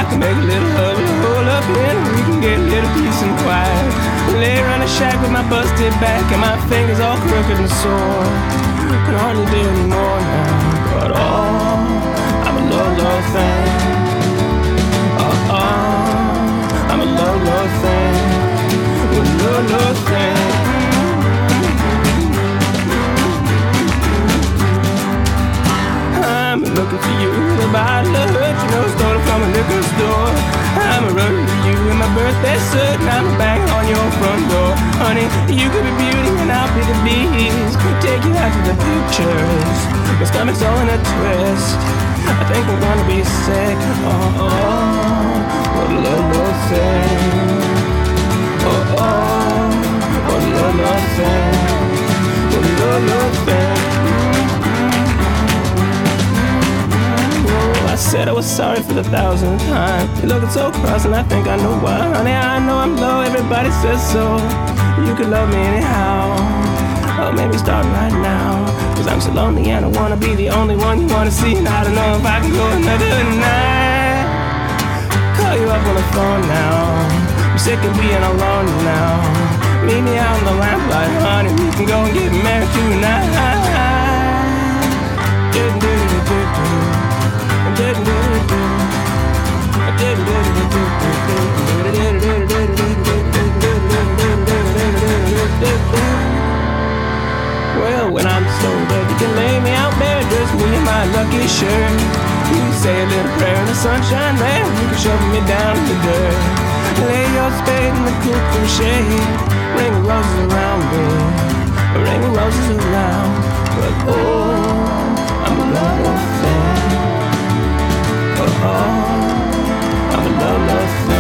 Make a little hug, hole up in, we can get a little peace and quiet. Lay around the shack with my busted back and my fingers all crooked and sore. Can hardly do anymore now, but I'm a low thing. I'm a low thing. A low thing. I'm looking for you in a bottle of hurt, you know, stolen from a liquor store. I'm a running to you in my birthday suit, and I'm a bang on your front door. Honey, you could be beauty and I'll be the beast. Could take you out to the pictures. My stomach's all in a twist. I think we're gonna be sick. What a little thing. What a little thing. What a little thing. I said I was sorry for the 1,000th time. You're looking so cross and I think I know why. Honey, I know I'm low, everybody says so. You could love me anyhow. Oh, maybe start right now. Cause I'm so lonely and I wanna be the only one you wanna see. And I don't know if I can go another night. Call you up on the phone now. I'm sick of being alone now. Meet me out in the lamplight, honey. We can go and get married tonight. Well, when I'm so dead, you can lay me out bare, just me in my lucky shirt. You can say a little prayer in the sunshine, man. You can shove me down in the dirt. Lay your spade in the cool shade. Ring the roses around me, ring the roses around. But I'm a low thing. I'm a low thing.